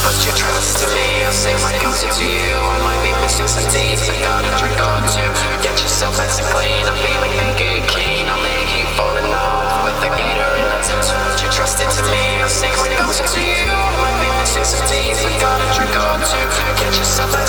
Put your trust in me, I'll say my goes to you. I might be missing some teeth, I gotta drink or two. Get yourself nice and clean, I'm feeling good clean. I'll make you fall in love with the gator in the tip. Put your trust into me, I'll say my goes to you. I might be missing some teeth, I gotta drink or two. Get yourself